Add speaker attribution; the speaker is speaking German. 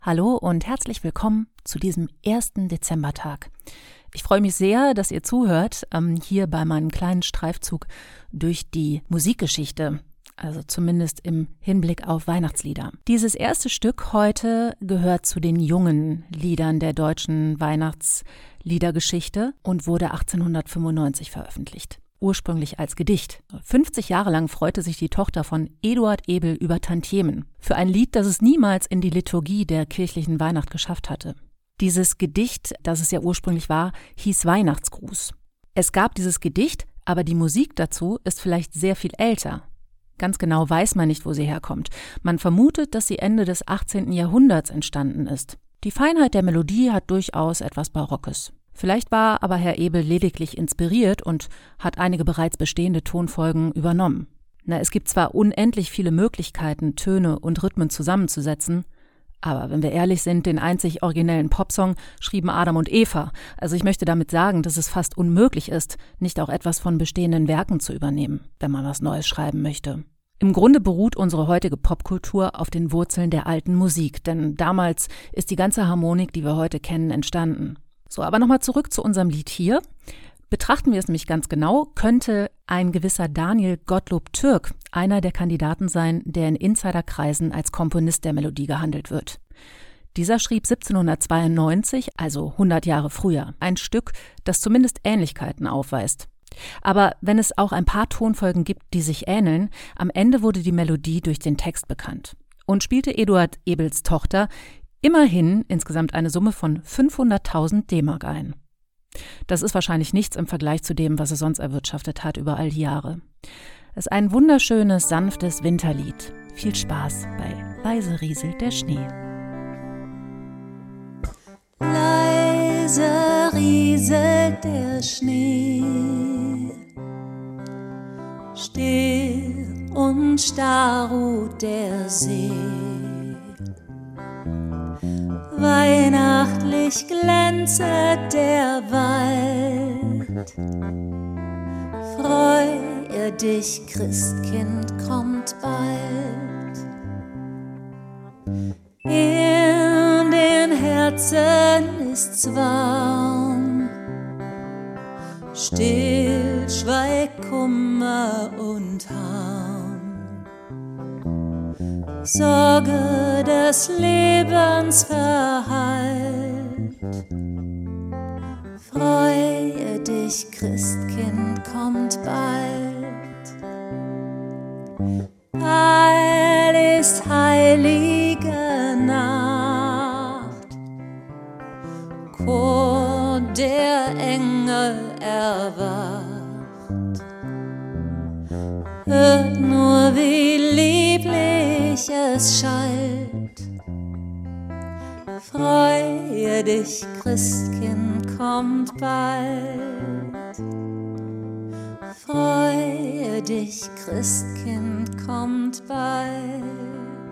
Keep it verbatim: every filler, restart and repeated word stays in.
Speaker 1: Hallo und herzlich willkommen zu diesem ersten Dezembertag. Ich freue mich sehr, dass ihr zuhört, ähm, hier bei meinem kleinen Streifzug durch die Musikgeschichte, also zumindest im Hinblick auf Weihnachtslieder. Dieses erste Stück heute gehört zu den jungen Liedern der deutschen Weihnachtsliedergeschichte und wurde achtzehnhundertfünfundneunzig veröffentlicht. Ursprünglich als Gedicht. fünfzig Jahre lang freute sich die Tochter von Eduard Ebel über Tantiemen für ein Lied, das es niemals in die Liturgie der kirchlichen Weihnacht geschafft hatte. Dieses Gedicht, das es ja ursprünglich war, hieß Weihnachtsgruß. Es gab dieses Gedicht, aber die Musik dazu ist vielleicht sehr viel älter. Ganz genau weiß man nicht, wo sie herkommt. Man vermutet, dass sie Ende des achtzehnten Jahrhunderts entstanden ist. Die Feinheit der Melodie hat durchaus etwas Barockes. Vielleicht war aber Herr Ebel lediglich inspiriert und hat einige bereits bestehende Tonfolgen übernommen. Na, es gibt zwar unendlich viele Möglichkeiten, Töne und Rhythmen zusammenzusetzen, aber wenn wir ehrlich sind, den einzig originellen Popsong schrieben Adam und Eva. Also ich möchte damit sagen, dass es fast unmöglich ist, nicht auch etwas von bestehenden Werken zu übernehmen, wenn man was Neues schreiben möchte. Im Grunde beruht unsere heutige Popkultur auf den Wurzeln der alten Musik, denn damals ist die ganze Harmonik, die wir heute kennen, entstanden. So, aber nochmal zurück zu unserem Lied hier. Betrachten wir es nämlich ganz genau, könnte ein gewisser Daniel Gottlob Türk einer der Kandidaten sein, der in Insiderkreisen als Komponist der Melodie gehandelt wird. Dieser schrieb siebzehnhundertzweiundneunzig, also hundert Jahre früher, ein Stück, das zumindest Ähnlichkeiten aufweist. Aber wenn es auch ein paar Tonfolgen gibt, die sich ähneln, am Ende wurde die Melodie durch den Text bekannt und spielte Eduard Ebels Tochter immerhin insgesamt eine Summe von fünfhunderttausend D-Mark ein. Das ist wahrscheinlich nichts im Vergleich zu dem, was er sonst erwirtschaftet hat über all die Jahre. Es ist ein wunderschönes, sanftes Winterlied. Viel Spaß bei Leise rieselt der Schnee.
Speaker 2: Leise rieselt der Schnee, still und starr ruht der See. Weihnachtlich glänzet der Wald. Freue dich, Christkind kommt bald. In den Herzen ist's warm, still schweigt Kummer und Harm. Sorge des Lebens verhallt. Freue dich, Christkind kommt bald. Heil ist heilige Nacht, Chor der Engel erwacht. Hört nur, wie lieblich es schallt. Freue dich, Christkind kommt bald. Freue dich, Christkind kommt bald.